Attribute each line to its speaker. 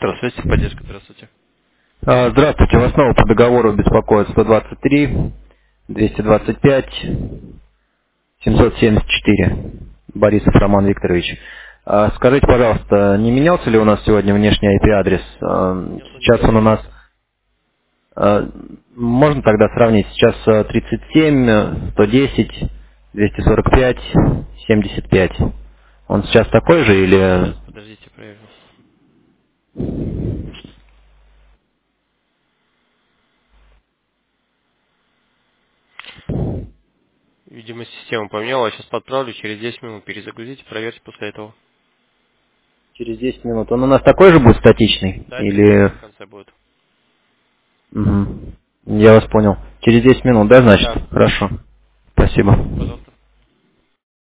Speaker 1: сектор связи, поддержка. Здравствуйте.
Speaker 2: Здравствуйте, вас снова по договору беспокоит 123, 225, 774. Борисов Роман Викторович. Скажите, пожалуйста, не менялся ли у нас сегодня внешний IP-адрес?
Speaker 1: Нет, он не
Speaker 2: Сейчас он у нас...
Speaker 1: меняется.
Speaker 2: Можно тогда сравнить? Сейчас 37, 110, 245, 75. Он сейчас такой же или...
Speaker 1: Сейчас, подождите, проверю. Видимо, система поменяла. Сейчас подправлю, через 10 минут перезагрузите, проверьте после этого.
Speaker 2: Через 10 минут. Он у нас такой же будет статичный?
Speaker 1: Да, 51
Speaker 2: Или...
Speaker 1: в конце будет.
Speaker 2: Мгм. Я вас понял. Через 10 минут, да, значит?
Speaker 1: Да.
Speaker 2: Хорошо. Спасибо.
Speaker 1: Пожалуйста.